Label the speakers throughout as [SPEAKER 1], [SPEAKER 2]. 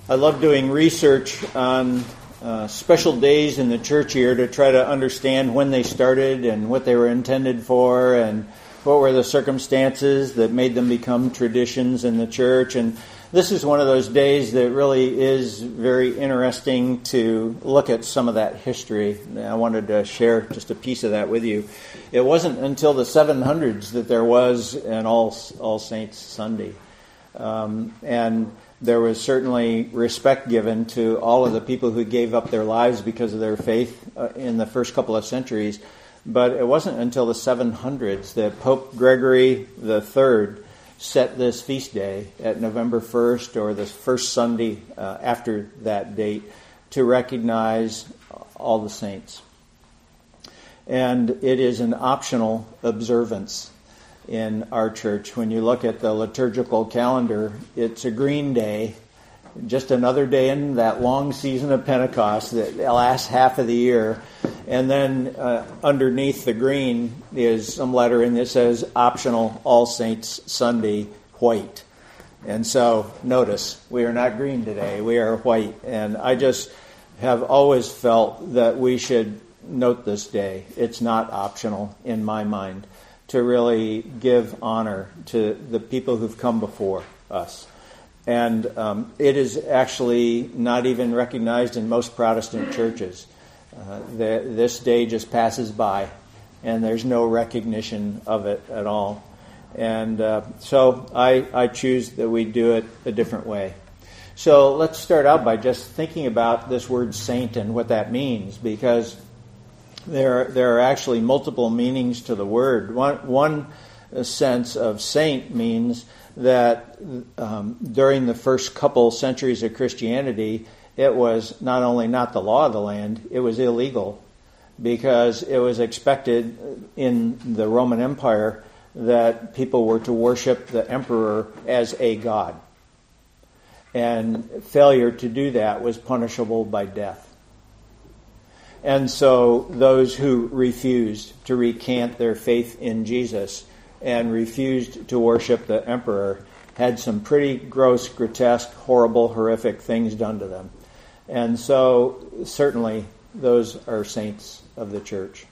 [SPEAKER 1] I love doing research on special days in the church year to try to understand when they started and what they were intended for and what were the circumstances that made them become traditions in the church. And this is one of those days that really is very interesting to look at some of that history. I wanted to share just a piece of that with you. It wasn't until the 700s that there was an All Saints Sunday. And there was certainly respect given to all of the people who gave up their lives because of their faith in the first couple of centuries. But it wasn't until the 700s that Pope Gregory III set this feast day at November 1st, or the first Sunday after that date, to recognize all the saints. And it is an optional observance in our church. When you look at the liturgical calendar, it's a green day, just another day in that long season of Pentecost, the last half of the year. And then underneath the green is some lettering that says optional All Saints Sunday, white. And so notice, we are not green today, we are white. And I just have always felt that we should note this day. It's not optional in my mind to really give honor to the people who've come before us. And it is actually not even recognized in most Protestant churches. This day just passes by, and there's no recognition of it at all. And so I choose that we do it a different way. So let's start out by just thinking about this word saint and what that means, because there are actually multiple meanings to the word. One sense of saint means that during the first couple centuries of Christianity, it was not only not the law of the land, it was illegal, because it was expected in the Roman Empire that people were to worship the emperor as a god. And failure to do that was punishable by death. And so those who refused to recant their faith in Jesus and refused to worship the emperor had some pretty gross, grotesque, horrible, horrific things done to them. And so certainly those are saints of the church.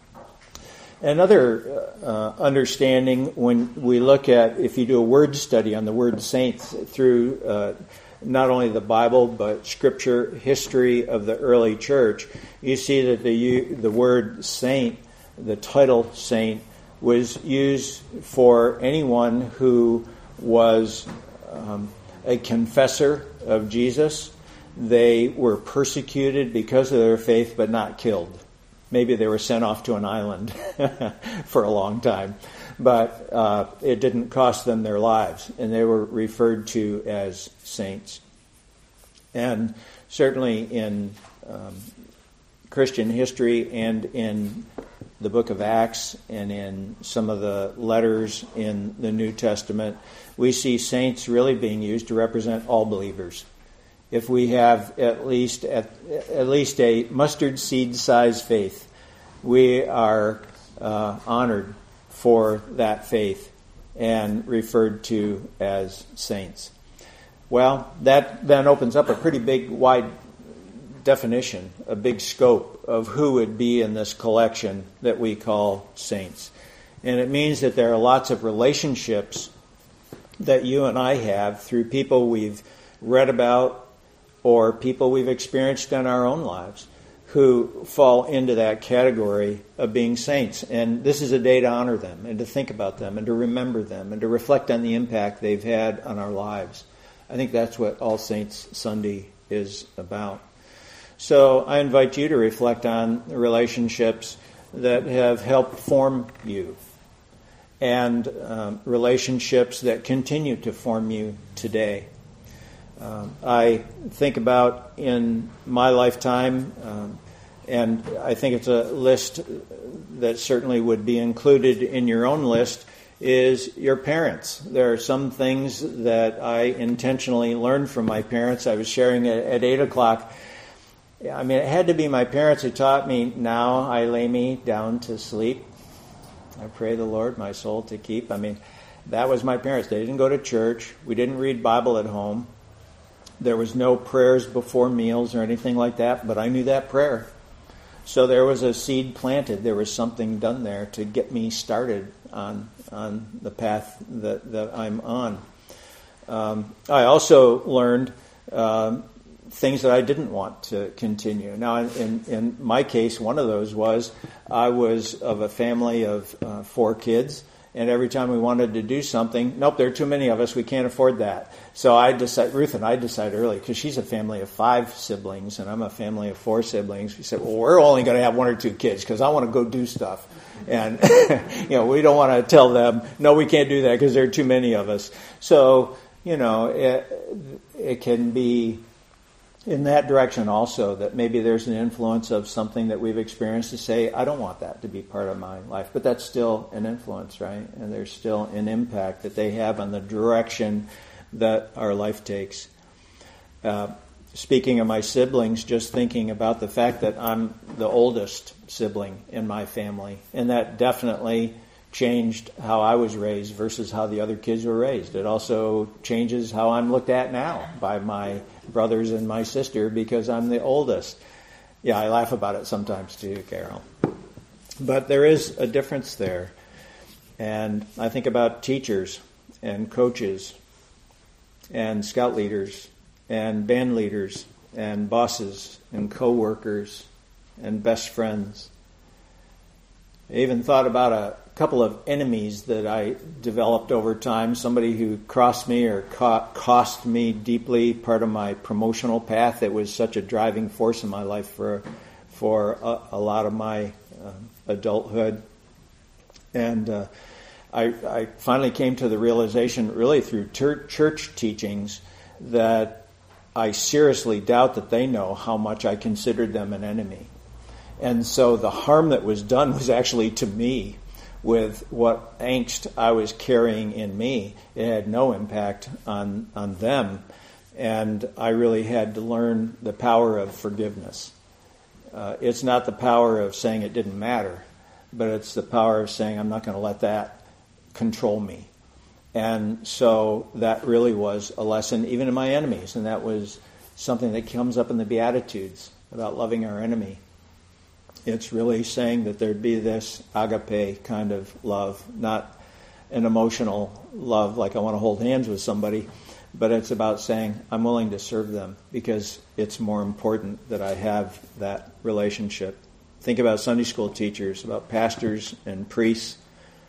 [SPEAKER 1] Another understanding when we look at, if you do a word study on the word saints through not only the Bible, but Scripture, history of the early church, you see that the word saint, the title saint, was used for anyone who was a confessor of Jesus. They were persecuted because of their faith, but not killed. Maybe they were sent off to an island for a long time, but it didn't cost them their lives, and they were referred to as saints. And certainly in Christian history and in the book of Acts and in some of the letters in the New Testament, we see saints really being used to represent all believers. If we have at least a mustard seed size faith, we are honored for that faith and referred to as saints. Well, that then opens up a pretty big, wide definition, a big scope of who would be in this collection that we call saints. And it means that there are lots of relationships that you and I have through people we've read about or people we've experienced in our own lives who fall into that category of being saints. And this is a day to honor them and to think about them and to remember them and to reflect on the impact they've had on our lives. I think that's what All Saints Sunday is about. So I invite you to reflect on the relationships that have helped form you and relationships that continue to form you today. I think about in my lifetime, and I think it's a list that certainly would be included in your own list, is your parents. There are some things that I intentionally learned from my parents. I was sharing at 8 o'clock. I mean, it had to be my parents who taught me, now I lay me down to sleep. I pray the Lord my soul to keep. I mean, that was my parents. They didn't go to church. We didn't read Bible at home. There was no prayers before meals or anything like that, but I knew that prayer. So there was a seed planted. There was something done there to get me started on the path that I'm on. I also learned things that I didn't want to continue. Now, in my case, one of those was I was of a family of 4 kids, and every time we wanted to do something, nope, there are too many of us, we can't afford that. So Ruth and I decided early, because she's a family of 5 siblings, and I'm a family of 4 siblings. We said, well, we're only going to have 1 or 2 kids, because I want to go do stuff. And, we don't want to tell them, no, we can't do that, because there are too many of us. So, it can be in that direction also, that maybe there's an influence of something that we've experienced to say, I don't want that to be part of my life. But that's still an influence, right? And there's still an impact that they have on the direction that our life takes. Speaking of my siblings, just thinking about the fact that I'm the oldest sibling in my family, and that definitely changed how I was raised versus how the other kids were raised. It also changes how I'm looked at now by my brothers and my sister, because I'm the oldest. Yeah, I laugh about it sometimes too, Carol. But there is a difference there. And I think about teachers and coaches and scout leaders and band leaders and bosses and co-workers and best friends. I even thought about a couple of enemies that I developed over time. Somebody who crossed me or cost me deeply part of my promotional path. That was such a driving force in my life for a lot of my adulthood. And I finally came to the realization, really through church teachings, that I seriously doubt that they know how much I considered them an enemy. And so the harm that was done was actually to me, with what angst I was carrying in me. It had no impact on them. And I really had to learn the power of forgiveness. It's not the power of saying it didn't matter, but it's the power of saying I'm not going to let that control me. And so that really was a lesson even in my enemies. And that was something that comes up in the Beatitudes about loving our enemy. It's really saying that there'd be this agape kind of love, not an emotional love like I want to hold hands with somebody, but it's about saying I'm willing to serve them because it's more important that I have that relationship. Think about Sunday school teachers, about pastors and priests.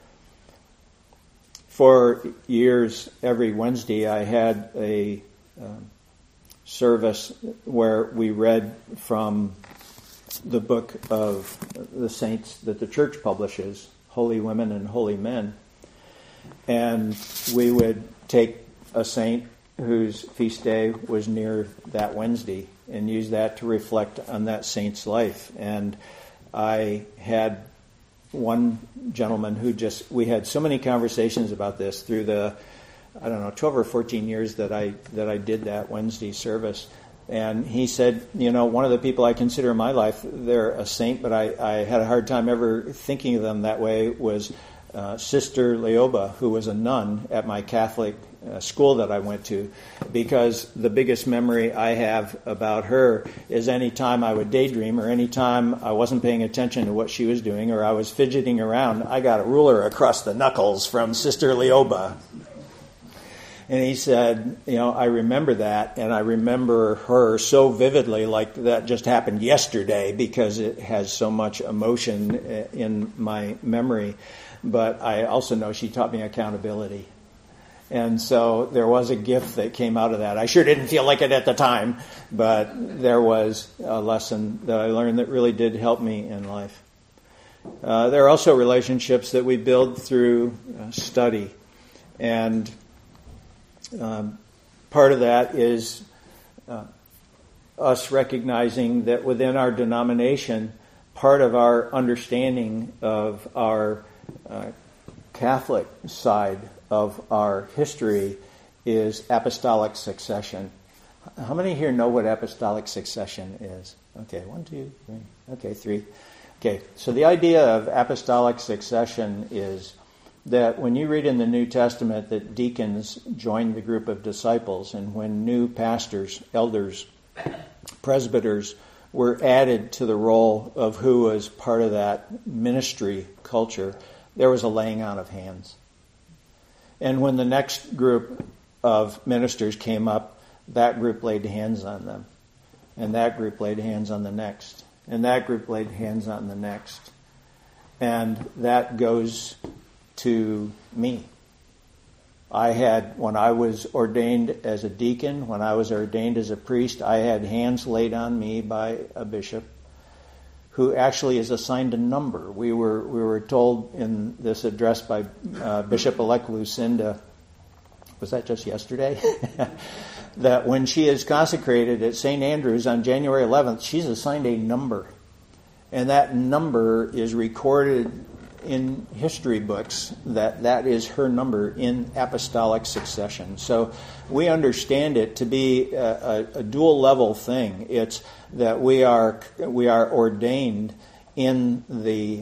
[SPEAKER 1] For years, every Wednesday, I had a service where we read from the book of the saints that the church publishes, Holy Women and Holy Men. And we would take a saint whose feast day was near that Wednesday and use that to reflect on that saint's life. And I had one gentleman who we had so many conversations about this through the, 12 or 14 years that I did that Wednesday service. And he said, one of the people I consider in my life, they're a saint, but I had a hard time ever thinking of them that way, was Sister Leoba, who was a nun at my Catholic school that I went to, because the biggest memory I have about her is any time I would daydream or any time I wasn't paying attention to what she was doing or I was fidgeting around, I got a ruler across the knuckles from Sister Leoba. And he said, I remember that, and I remember her so vividly, like that just happened yesterday, because it has so much emotion in my memory. But I also know she taught me accountability. And so there was a gift that came out of that. I sure didn't feel like it at the time, but there was a lesson that I learned that really did help me in life. There are also relationships that we build through study. And part of that is us recognizing that within our denomination, part of our understanding of our Catholic side of our history is apostolic succession. How many here know what apostolic succession is? Okay, 1, 2, 3. Okay, 3. Okay, so the idea of apostolic succession is that when you read in the New Testament that deacons joined the group of disciples, and when new pastors, elders, presbyters were added to the role of who was part of that ministry culture, there was a laying on of hands. And when the next group of ministers came up, that group laid hands on them. And that group laid hands on the next. And that group laid hands on the next. And that goes to me. When I was ordained as a deacon, when I was ordained as a priest, I had hands laid on me by a bishop who actually is assigned a number. We were told in this address by Bishop-elect Lucinda, was that just yesterday? That when she is consecrated at St. Andrews on January 11th, she's assigned a number. And that number is recorded in history books, that is her number in apostolic succession. So we understand it to be a dual level thing. It's that we are ordained in the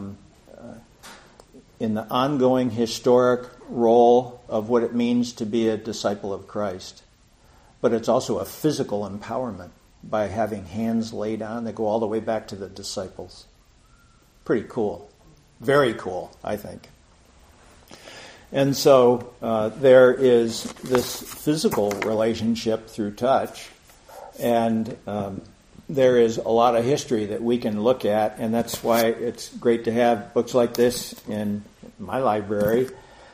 [SPEAKER 1] ongoing historic role of what it means to be a disciple of Christ. But it's also a physical empowerment by having hands laid on that go all the way back to the disciples. Pretty cool. Very cool, I think. And so there is this physical relationship through touch, and there is a lot of history that we can look at, and that's why it's great to have books like this in my library.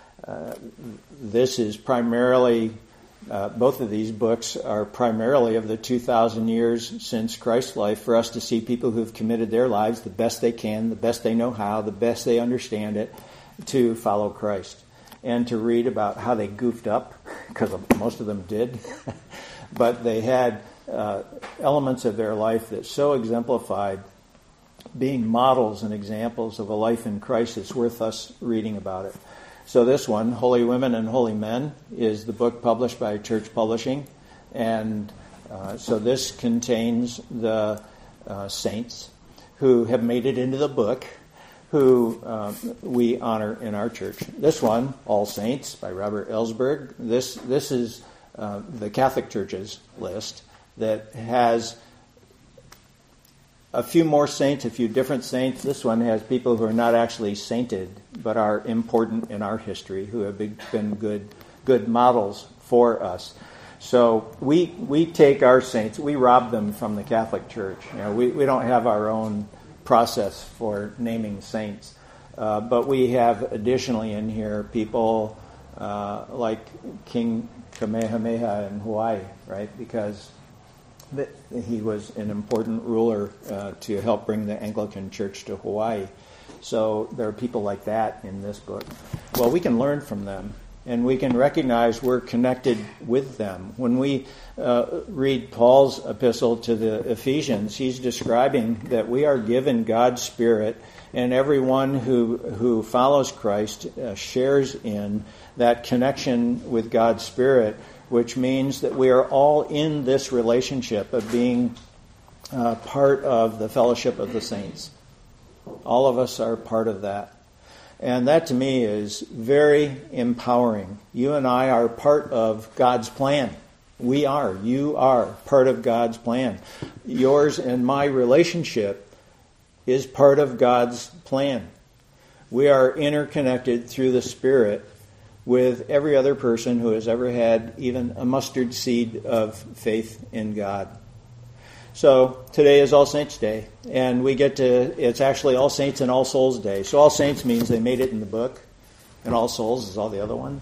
[SPEAKER 1] This is primarily, both of these books are primarily of the 2,000 years since Christ's life, for us to see people who've committed their lives the best they can, the best they know how, the best they understand it, to follow Christ. And to read about how they goofed up, because most of them did, but they had elements of their life that so exemplified being models and examples of a life in Christ. It's worth us reading about it. So this one, Holy Women and Holy Men, is the book published by Church Publishing. And so this contains the saints who have made it into the book, who we honor in our church. This one, All Saints, by Robert Ellsberg. This is the Catholic Church's list that has a few more saints, a few different saints. This one has people who are not actually sainted, but are important in our history, who have been good models for us. So we take our saints, we rob them from the Catholic Church. You know, we don't have our own process for naming saints, but we have additionally in here people like King Kamehameha in Hawaii, right? Because he was an important ruler to help bring the Anglican Church to Hawaii. So there are people like that in this book. Well, we can learn from them, and we can recognize we're connected with them. When we read Paul's epistle to the Ephesians, he's describing that we are given God's Spirit, and everyone who follows Christ shares in that connection with God's Spirit, which means that we are all in this relationship of being part of the fellowship of the saints. All of us are part of that. And that to me is very empowering. You and I are part of God's plan. You are part of God's plan. Yours and my relationship is part of God's plan. We are interconnected through the Spirit with every other person who has ever had even a mustard seed of faith in God. So today is All Saints Day, and it's actually All Saints and All Souls Day. So All Saints means they made it in the book, and All Souls is all the other ones.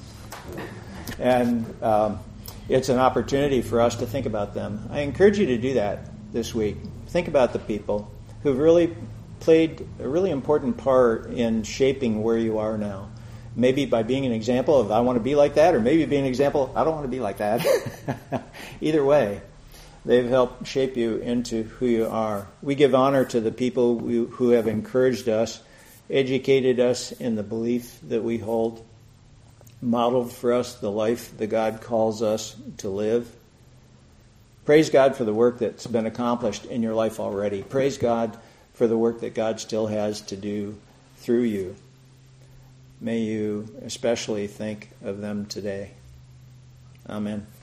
[SPEAKER 1] And it's an opportunity for us to think about them. I encourage you to do that this week. Think about the people who've really played a really important part in shaping where you are now. Maybe by being an example of I want to be like that, or maybe being an example, I don't want to be like that. Either way, they've helped shape you into who you are. We give honor to the people who have encouraged us, educated us in the belief that we hold, modeled for us the life that God calls us to live. Praise God for the work that's been accomplished in your life already. Praise God for the work that God still has to do through you. may you especially think of them today. Amen.